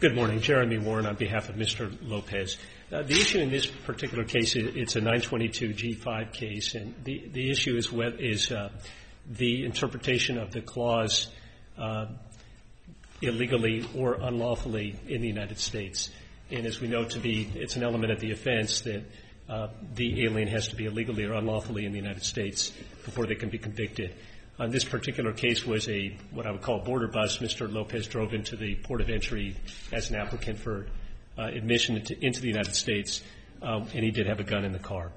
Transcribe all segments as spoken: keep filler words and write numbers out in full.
Good morning. Jeremy Warren on behalf of Mister Lopez. Uh, the issue in this particular case, it's a nine twenty-two G five case, and the, the issue is, what is uh, the interpretation of the clause uh, illegally or unlawfully in the United States. And as we know to be, it's an element of the offense that uh, the alien has to be illegally or unlawfully in the United States before they can be convicted. Uh, this particular case was a, what I would call a border bus. Mister Lopez drove into the port of entry as an applicant for uh, admission into, into the United States, um, and he did have a gun in the car.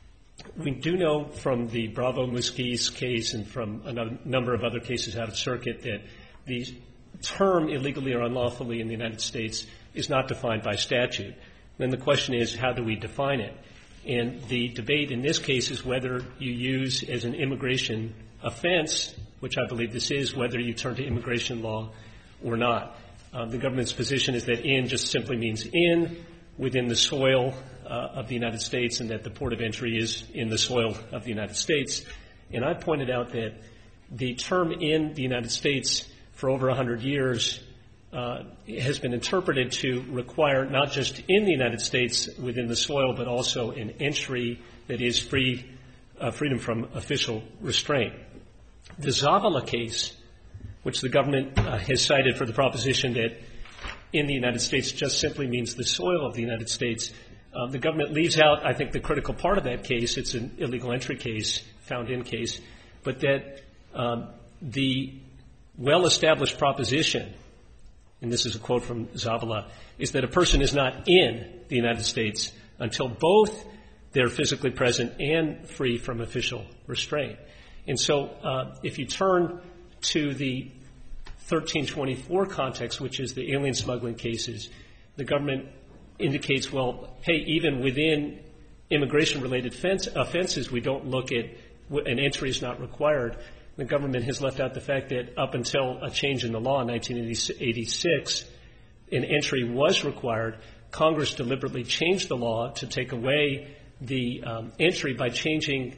We do know from the Bravo Musquiz case and from a no- number of other cases out of circuit that the term illegally or unlawfully in the United States is not defined by statute. Then the question is, how do we define it? And the debate in this case is whether you use as an immigration offense, which I believe this is, whether you turn to immigration law or not. Um, the government's position is that in just simply means in, within the soil uh, of the United States, and that the port of entry is in the soil of the United States. And I pointed out that the term in the United States for over one hundred years uh, has been interpreted to require not just in the United States within the soil, but also an entry that is free, uh, freedom from official restraint. The Zavala case, which the government uh, has cited for the proposition that in the United States just simply means the soil of the United States, uh, the government leaves out, I think, the critical part of that case. It's an illegal entry case, found in case, but that um, the well-established proposition, and this is a quote from Zavala, is that a person is not in the United States until both they're physically present and free from official restraint. And so uh, if you turn to the thirteen twenty-four context, which is the alien smuggling cases, the government indicates, well, hey, even within immigration-related fence, offenses, we don't look at an entry is not required. The government has left out the fact that up until a change in the law in nineteen eighty-six, an entry was required. Congress deliberately changed the law to take away the um, entry by changing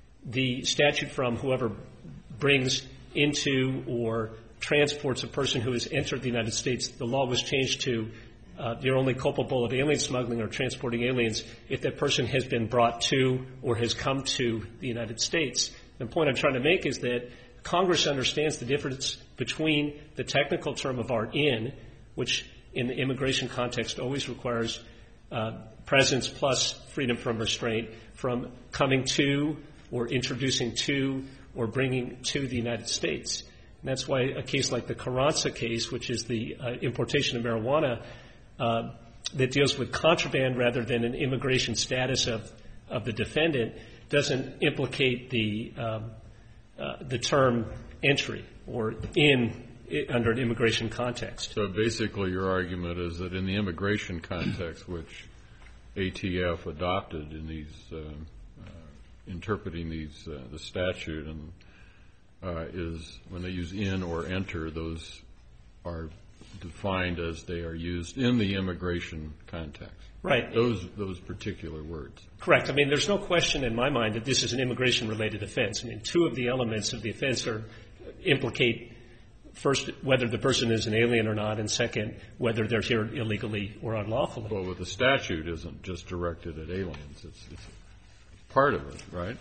the statute from whoever brings into or transports a person who has entered the United States. The law was changed to uh, you're only culpable of alien smuggling or transporting aliens if that person has been brought to or has come to the United States. The point I'm trying to make is that Congress understands the difference between the technical term of art in, which in the immigration context always requires uh, presence plus freedom from restraint, from coming to or introducing to or bringing to the United States. And that's why a case like the Carranza case, which is the uh, importation of marijuana, uh, that deals with contraband rather than an immigration status of, of the defendant, doesn't implicate the um, uh, the term entry or in it, under an immigration context. So basically your argument is that in the immigration context, which A T F adopted in these uh, uh, interpreting these uh, the statute, and uh, is when they use in or enter, those are defined as they are used in the immigration context. Right. Those those particular words. Correct. I mean, there's no question in my mind that this is an immigration-related offense. I mean, two of the elements of the offense are implicate, first, whether the person is an alien or not, and second, whether they're here illegally or unlawfully. Well, but the statute isn't just directed at aliens. It's, it's part of it, right?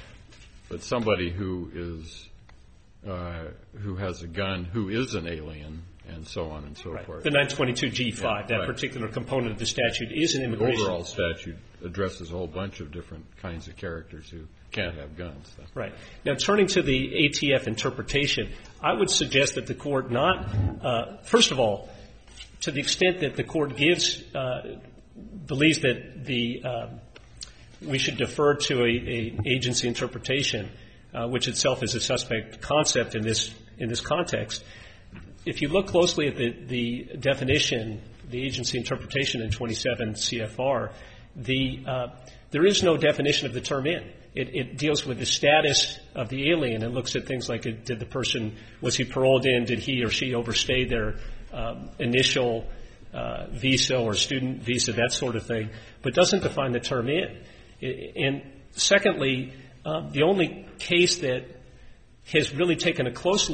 But somebody who is uh, who has a gun, who is an alien, and so on and so right. forth. The nine twenty-two G five, yeah, that right. particular component of the statute is an immigration. The overall statute addresses a whole bunch of different kinds of characters who can't have guns. So. Right. Now, turning to the A T F interpretation, I would suggest that the Court not, uh, first of all, to the extent that the Court gives, uh, believes that the, uh, we should defer to a, a agency interpretation, uh, which itself is a suspect concept in this, in this context. If you look closely at the, the definition, the agency interpretation in twenty-seven C F R, the, uh, there is no definition of the term in. It, it deals with the status of the alien and looks at things like, uh, did the person, was he paroled in, did he or she overstay their um, initial uh, visa or student visa, that sort of thing, but doesn't define the term in. And secondly, uh, the only case that has really taken a close look,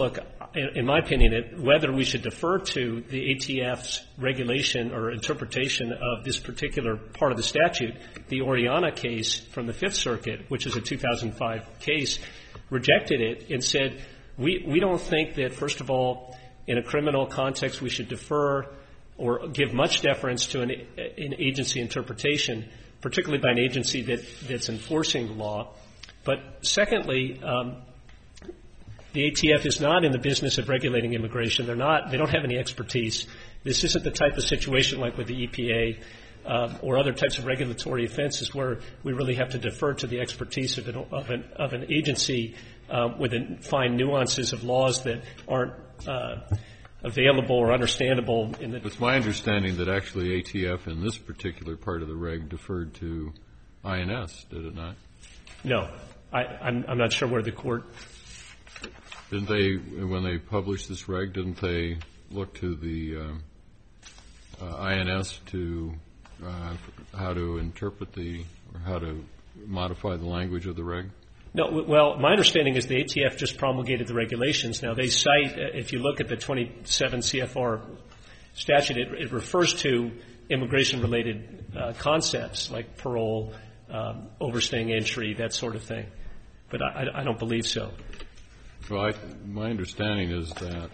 in, in my opinion, it, whether we should defer to the A T F's regulation or interpretation of this particular part of the statute. The Oriana case from the Fifth Circuit, which is a two thousand five case, rejected it and said, we, we don't think that, first of all, in a criminal context, we should defer or give much deference to an, an agency interpretation, particularly by an agency that, that's enforcing the law. But secondly, um, the A T F is not in the business of regulating immigration. They're not, they don't have any expertise. This isn't the type of situation like with the E P A uh, or other types of regulatory offenses where we really have to defer to the expertise of an, of an, of an agency uh, with fine nuances of laws that aren't uh, available or understandable in the... It's my understanding that actually A T F in this particular part of the reg deferred to I N S, did it not? No. I, I'm, I'm not sure where the court... Didn't they, when they published this reg, didn't they look to the uh, uh, I N S to uh, how to interpret the, or how to modify the language of the reg? No, well, my understanding is the A T F just promulgated the regulations. Now, they cite, if you look at the twenty-seven C F R statute, it, it refers to immigration-related uh, concepts like parole, um, overstaying entry, that sort of thing. But I, I don't believe so. Well, I, my understanding is that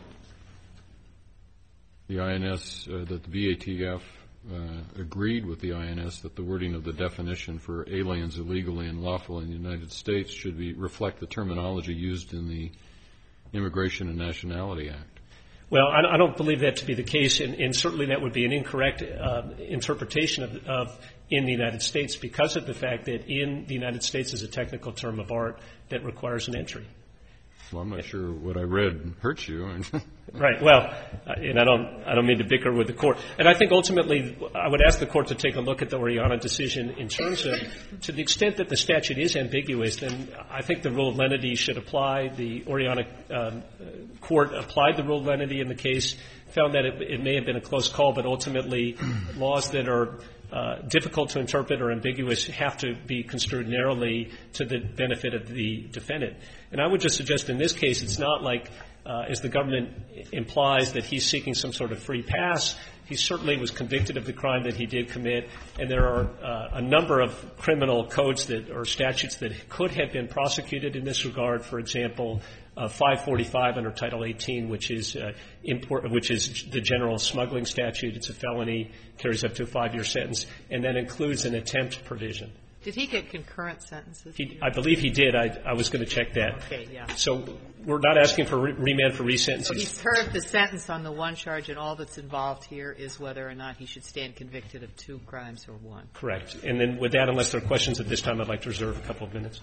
the I N S, uh, that the B A T F uh, agreed with the I N S that the wording of the definition for aliens illegally and lawful in the United States should be reflect the terminology used in the Immigration and Nationality Act. Well, I, I don't believe that to be the case, and, and certainly that would be an incorrect uh, interpretation of, of in the United States because of the fact that in the United States is a technical term of art that requires an entry. Well, I'm not sure what I read hurts you. Right. Well, and I don't, I don't mean to bicker with the court. And I think ultimately I would ask the court to take a look at the Oriana decision in terms of, to the extent that the statute is ambiguous, then I think the rule of lenity should apply. The Oriana um, court applied the rule of lenity in the case, found that it, it may have been a close call, but ultimately laws that are Uh, difficult to interpret or ambiguous have to be construed narrowly to the benefit of the defendant. And I would just suggest in this case it's not like, uh, as the government implies, that he's seeking some sort of free pass. He certainly was convicted of the crime that he did commit, and there are uh, a number of criminal codes that or statutes that could have been prosecuted in this regard. For example, uh, five forty-five under Title eighteen, which is uh, import, which is the general smuggling statute. It's a felony, carries up to a five-year sentence, and that includes an attempt provision. Did he get concurrent sentences? He, I believe he did. I, I was going to check that. Okay, yeah. So we're not asking for re- remand for resentencing. So he served the sentence on the one charge, and all that's involved here is whether or not he should stand convicted of two crimes or one. Correct. And then with that, unless there are questions at this time, I'd like to reserve a couple of minutes.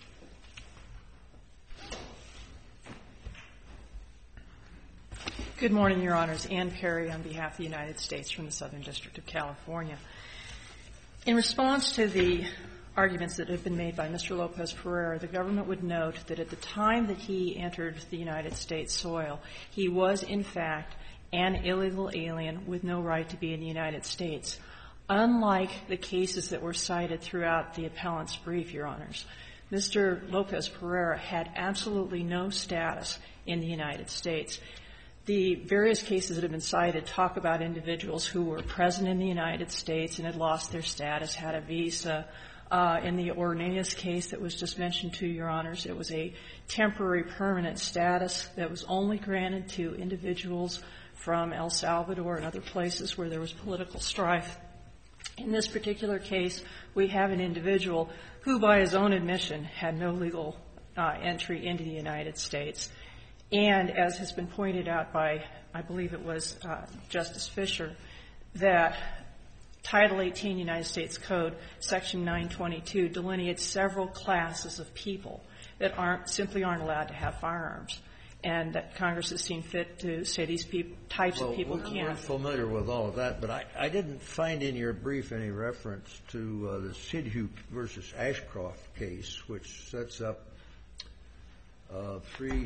Good morning, Your Honors. Ann Perry on behalf of the United States from the Southern District of California. In response to the arguments that have been made by Mister Lopez-Pereira, the government would note that at the time that he entered the United States soil, he was, in fact, an illegal alien with no right to be in the United States. Unlike the cases that were cited throughout the appellant's brief, Your Honors, Mister Lopez-Pereira had absolutely no status in the United States. The various cases that have been cited talk about individuals who were present in the United States and had lost their status, had a visa. Uh, in the Ornelas case that was just mentioned to Your Honors, it was a temporary permanent status that was only granted to individuals from El Salvador and other places where there was political strife. In this particular case, we have an individual who, by his own admission, had no legal uh, entry into the United States. And as has been pointed out by, I believe it was uh, Justice Fisher, that Title eighteen United States Code, Section nine twenty-two, delineates several classes of people that aren't simply aren't allowed to have firearms, and that Congress has seen fit to say these peop- types well, of people we're, can't. We're familiar with all of that, but I, I didn't find in your brief any reference to uh, the Sidhu versus Ashcroft case, which sets up uh, three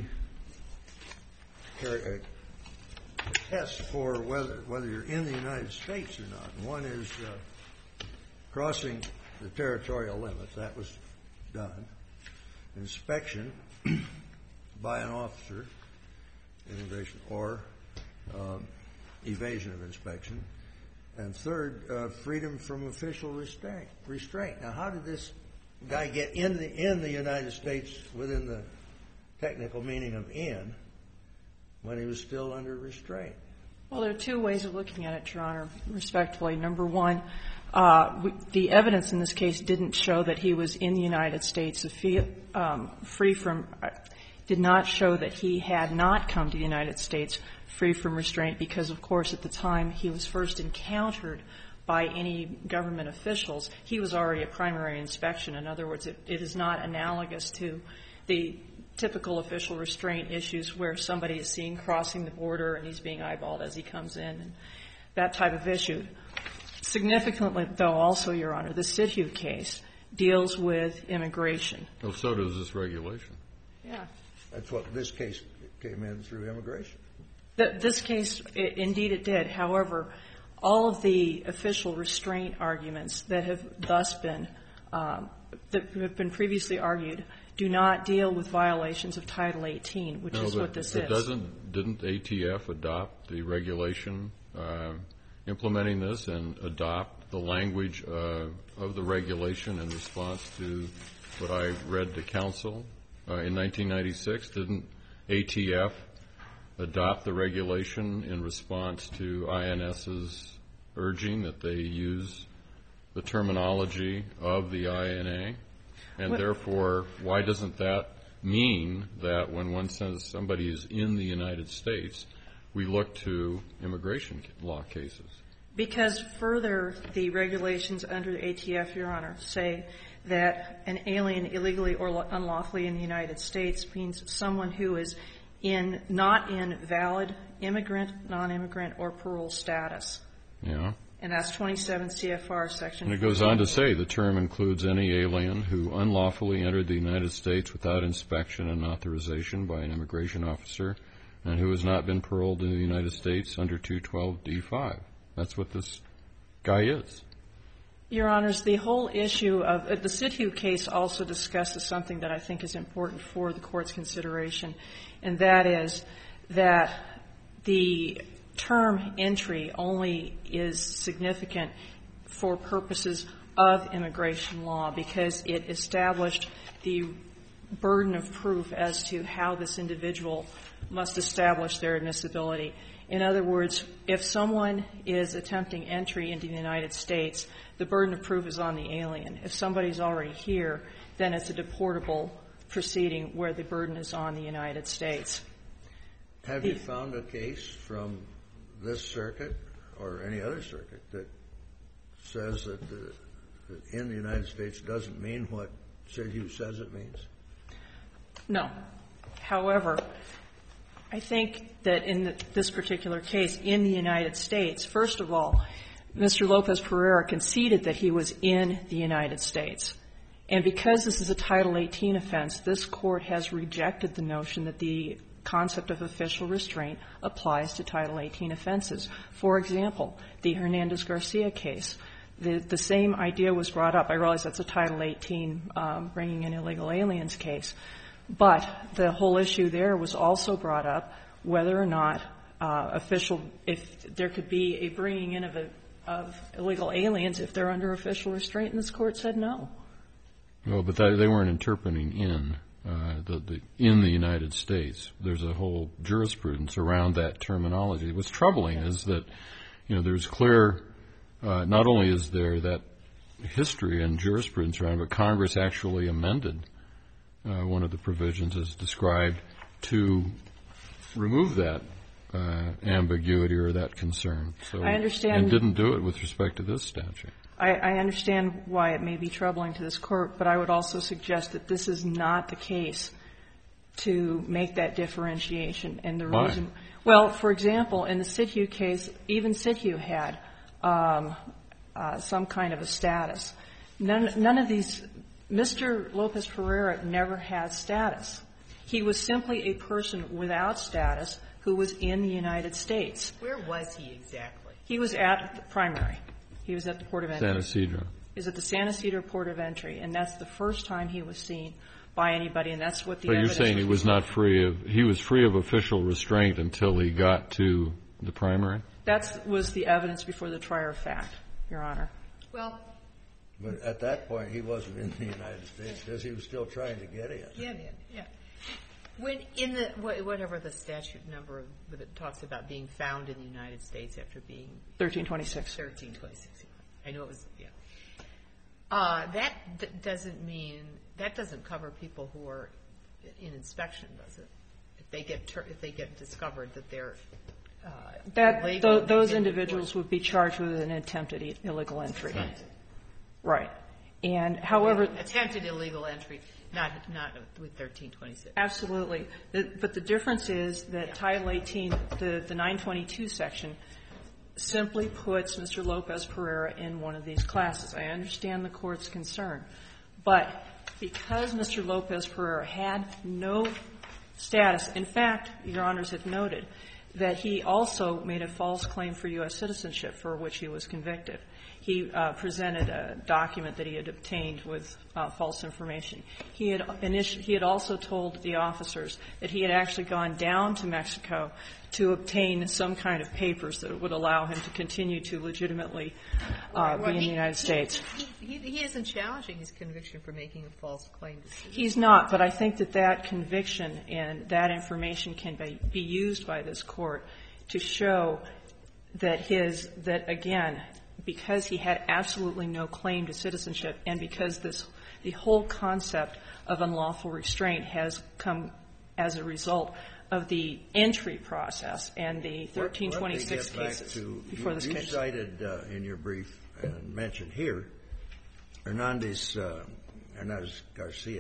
a test for whether whether you're in the United States or not. One is uh, crossing the territorial limits. That was done. Inspection by an officer. immigration, or um, evasion of inspection. And third, uh, freedom from official restraint. Restraint. Now, how did this guy get in the in the United States within the technical meaning of "in" when he was still under restraint? Well, there are two ways of looking at it, Your Honor, respectfully. Number one, uh, we, the evidence in this case didn't show that he was in the United States um, free from, uh, did not show that he had not come to the United States free from restraint because, of course, at the time he was first encountered by any government officials, he was already a primary inspection. In other words, it, it is not analogous to the typical official restraint issues where somebody is seen crossing the border and he's being eyeballed as he comes in, and that type of issue. Significantly, though, also, Your Honor, the Sidhu case deals with immigration. Well, so does this regulation. Yeah. That's what this case came in through immigration. The, this case, it, indeed it did. However, all of the official restraint arguments that have thus been, um, that have been previously argued do not deal with violations of Title eighteen, which no, is but, what this but is. Doesn't, didn't A T F adopt the regulation uh, implementing this and adopt the language uh, of the regulation in response to what I read to counsel uh, in nineteen ninety-six? Didn't A T F adopt the regulation in response to INS's urging that they use the terminology of the I N A? And What? Therefore, why doesn't that mean that when one says somebody is in the United States, we look to immigration law cases? Because further, the regulations under the A T F, Your Honor, say that an alien illegally or unlawfully in the United States means someone who is in not in valid immigrant, non-immigrant, or parole status. Yeah. And that's twenty-seven C F R section. And it goes on to say the term includes any alien who unlawfully entered the United States without inspection and authorization by an immigration officer and who has not been paroled in the United States under two twelve D five. That's what this guy is. Your Honors, the whole issue of uh, the Sidhu case also discusses something that I think is important for the Court's consideration, and that is that the term entry only is significant for purposes of immigration law because it established the burden of proof as to how this individual must establish their admissibility. In other words, if someone is attempting entry into the United States, the burden of proof is on the alien. If somebody's already here, then it's a deportable proceeding where the burden is on the United States. Have you found a case from this circuit or any other circuit that says that, the, that in the United States doesn't mean what Sidhu says it means? No. However, I think that in the, this particular case, in the United States, first of all, Mister Lopez Pereira conceded that he was in the United States. And because this is a Title eighteen offense, this Court has rejected the notion that the concept of official restraint applies to Title eighteen offenses. For example, the Hernandez-Garcia case, the, the same idea was brought up. I realize that's a Title eighteen um, bringing in illegal aliens case. But the whole issue there was also brought up whether or not uh, official, if there could be a bringing in of, a, of illegal aliens if they're under official restraint, and this Court said no. Well, but that, they weren't interpreting in. Uh, the, the, in the United States. There's a whole jurisprudence around that terminology. What's troubling is that, you know, there's clear, uh, not only is there that history and jurisprudence around it, but Congress actually amended uh, one of the provisions as described to remove that uh, ambiguity or that concern. So, I understand. And didn't do it with respect to this statute. I, I understand why it may be troubling to this Court, but I would also suggest that this is not the case to make that differentiation. And the Why? reason, well, for example, in the Sidhu case, even Sidhu had um, uh, some kind of a status. None, none of these, Mister Lopez Pereira never had status. He was simply a person without status who was in the United States. Where was he exactly? He was at the primary. He was at the port of entry. San Ysidro. He was at the San Ysidro port of entry, and that's the first time he was seen by anybody, and that's what the So you're evidence saying he was not free of, he was free of official restraint until he got to the primary? That was the evidence before the trier of fact, Your Honor. Well, But at that point, he wasn't in the United States because he was still trying to get in. yeah, yeah, yeah. When in the wha- whatever the statute number that it talks about being found in the United States after being thirteen twenty-six. thirteen twenty-six. I know it was, yeah. Uh, that d- doesn't mean, that doesn't cover people who are in inspection, does it? If they get, ter- if they get discovered that they're uh, That, illegal. th- those in the individuals court. would be charged with an attempted i- illegal entry. Attempted. Right. And however, Attempted illegal entry, not, not with thirteen twenty-six. absolutely. The- But the difference is that Title eighteen, the, the nine twenty-two section, simply puts Mister Lopez Pereira in one of these classes. I understand the Court's concern. But because Mister Lopez Pereira had no status, in fact, Your Honors have noted that he also made a false claim for U S citizenship for which he was convicted. He uh, presented a document that he had obtained with uh, false information. He had initi- he had also told the officers that he had actually gone down to Mexico to obtain some kind of papers that would allow him to continue to legitimately uh, Well, be in he- the United he- States. He, he, he isn't challenging his conviction for making a false claim to citizenship. He's not, but I think that that conviction and that information can be, be used by this Court to show that his, that again, because he had absolutely no claim to citizenship and because this, the whole concept of unlawful restraint has come as a result of the entry process and the thirteen twenty-six Let me get cases back to, before you, this you case. cited uh, in your brief and mentioned here Hernandez, uh, Hernandez Garcia.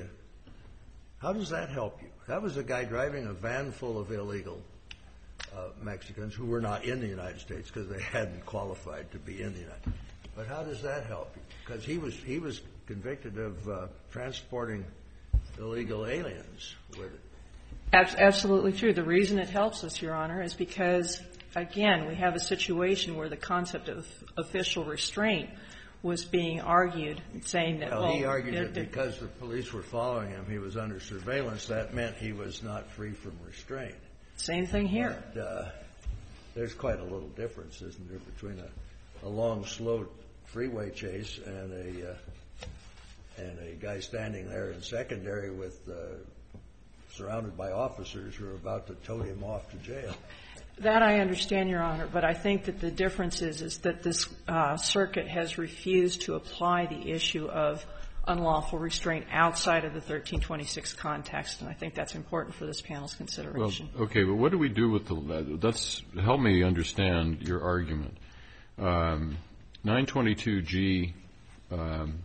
How does that help you? That was a guy driving a van full of illegal uh, Mexicans who were not in the United States because they hadn't qualified to be in the United States. But how does that help you? Because he was he was convicted of uh, transporting illegal aliens with it. Abs- Absolutely true. The reason it helps us, Your Honor, is because, again, we have a situation where the concept of official restraint was being argued, saying that, Well, well, he argued they're- that they're- because the police were following him, he was under surveillance. That meant he was not free from restraint. same thing here. But, uh, there's quite a little difference, isn't there, between a, a long, slow freeway chase and a uh, and a guy standing there in secondary with uh, surrounded by officers who are about to tote him off to jail. That I understand, Your Honor, but I think that the difference is, is that this uh, circuit has refused to apply the issue of unlawful restraint outside of the thirteen twenty-six context, and I think that's important for this panel's Well, consideration. okay, but what do we do with the, that's, help me understand your argument. Um, nine twenty-two G um,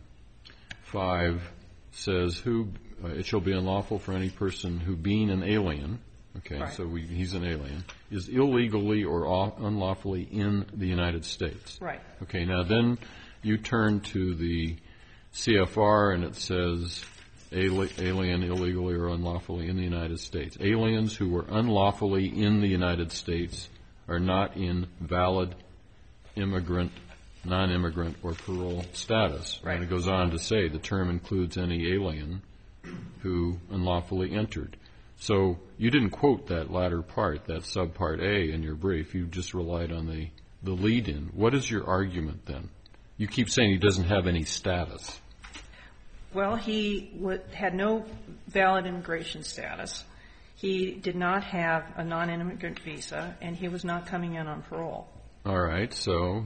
five says who, uh, it shall be unlawful for any person who being an alien, okay, Right. so we, he's an alien, is illegally or off, unlawfully in the United States. Right. Okay, now then you turn to the C F R and it says ali- alien illegally or unlawfully in the United States. Aliens who were unlawfully in the United States are not in valid immigrant, non-immigrant, or parole status. Right. And it goes on to say the term includes any alien who unlawfully entered. So you didn't quote that latter part, that subpart A in your brief. You just relied on the, the lead-in. What is your argument then? You keep saying he doesn't have any status. Well, he would, had no valid immigration status. He did not have a non-immigrant visa, and he was not coming in on parole. All right, so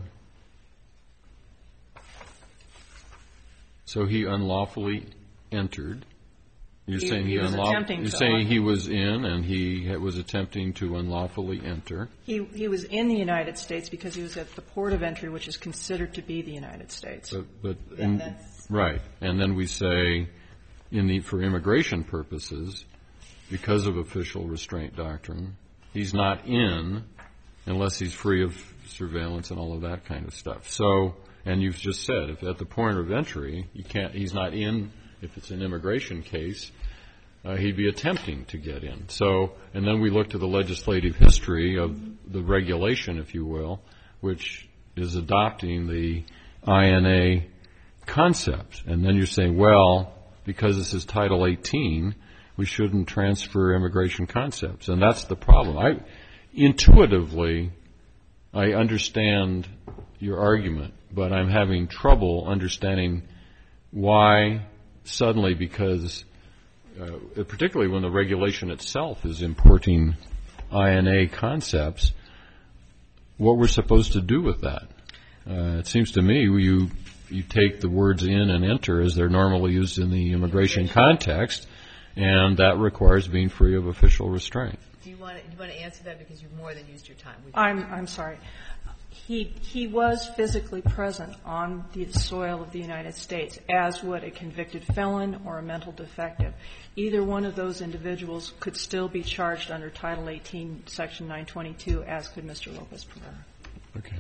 so he unlawfully entered. You're He- saying he, he was unlaw- attempting You're to saying un- he was in and he ha- was attempting to unlawfully enter. He, he was in the United States because he was at the port of entry, which is considered to be the United States. But, but Yeah, in- that's- right, and then we say, in the for immigration purposes, because of official restraint doctrine, he's not in unless he's free of surveillance and all of that kind of stuff. So, and you've just said, if at the point of entry, you can't, he's not in. If it's an immigration case, uh, he'd be attempting to get in. So, and then we look to the legislative history of the regulation, if you will, which is adopting the I N A concept. And then you're saying, well, because this is Title eighteen, we shouldn't transfer immigration concepts. And that's the problem. I intuitively, I understand your argument, but I'm having trouble understanding why suddenly, because uh, particularly when the regulation itself is importing I N A concepts, what we're supposed to do with that. Uh, it seems to me you you take the words in and enter as they're normally used in the immigration context, and that requires being free of official restraint. Do you want to, do you want to answer that, because you've more than used your time? We've I'm, I'm sorry. He, he was physically present on the soil of the United States, as would a convicted felon or a mental defective. Either one of those individuals could still be charged under Title eighteen, Section nine twenty-two, as could Mister Lopez-Pereira. Okay.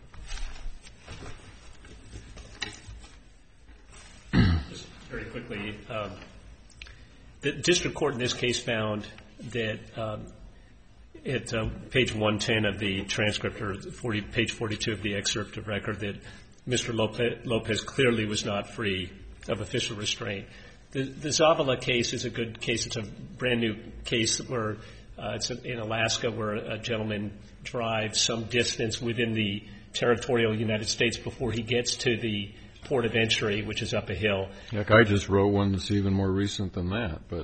Just very quickly, um, the district court in this case found that um, at uh, page one ten of the transcript, or forty, page forty-two of the excerpt of record, that Mister Lopez, Lopez clearly was not free of official restraint. The, the Zavala case is a good case. It's a brand new case where uh, it's in Alaska, where a gentleman drives some distance within the territorial United States before he gets to the port of entry, which is up a hill. Heck, I just wrote one that's even more recent than that, but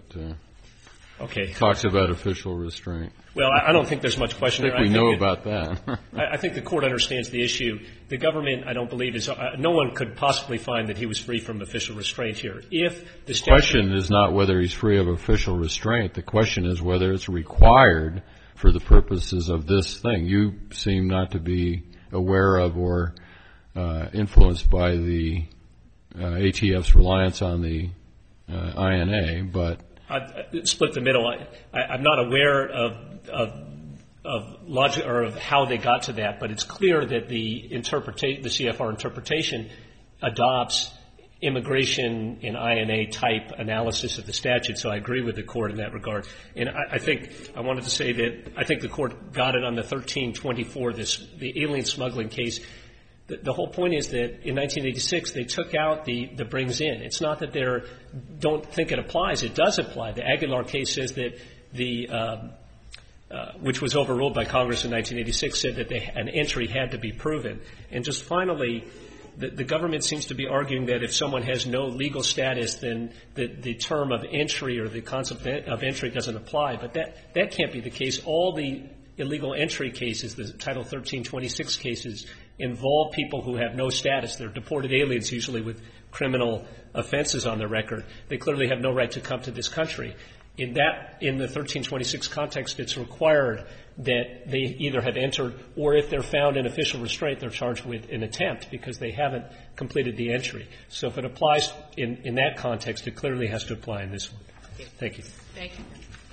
uh, okay. talks about official restraint. Well, I, I don't think there's much question I think there. we I know think about that. I, I think the court understands the issue. The government, I don't believe, is uh, no one could possibly find that he was free from official restraint here. If the The question is not whether he's free of official restraint. The question is whether it's required for the purposes of this thing. You seem not to be aware of or uh, influenced by the uh, A T F's reliance on the uh, I N A, but I split the middle. I, I, I'm not aware of, of, of logic or of how they got to that, but it's clear that the interpreta- the C F R interpretation adopts immigration and I N A type analysis of the statute. So I agree with the court in that regard. And I, I think I wanted to say that I think the court got it on the thirteen twenty-four, this the alien smuggling case. The, the whole point is that in nineteen eighty-six they took out the, the brings in. It's not that they don't think it applies. It does apply. The Aguilar case says that the um, uh, which was overruled by Congress in nineteen eighty-six, said that they, an entry had to be proven. And just finally, the, the government seems to be arguing that if someone has no legal status, then the, the term of entry or the concept of entry doesn't apply. But that, that can't be the case. All the illegal entry cases, the Title thirteen twenty-six cases, involve people who have no status. They're deported aliens, usually with criminal offenses on their record. They clearly have no right to come to this country. In that, in the thirteen twenty-six context, it's required that they either have entered, or if they're found in official restraint, they're charged with an attempt because they haven't completed the entry. So if it applies in, in that context, it clearly has to apply in this one. Thank you. Thank you.